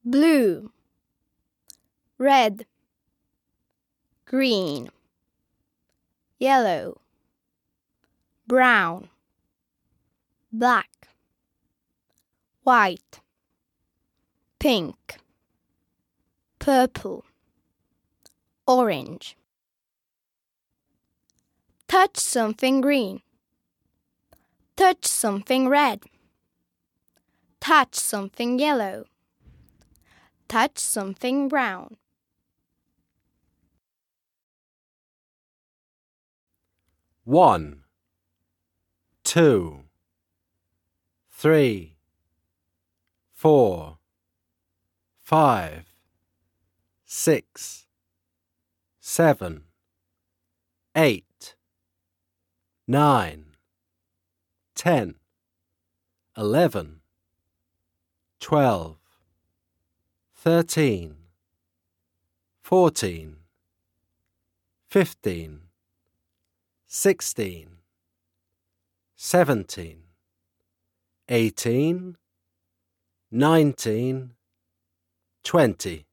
blue, red, green, yellow, brown, black, white, pink, purple, orange. Touch something green. Touch something red. Touch something yellow. Touch something brown. 1, 2, 3, 4, 5, 6, 7, 8, 9, 10, 11, 12, 13, 14, 15, 16, 17, 18, 19, 20.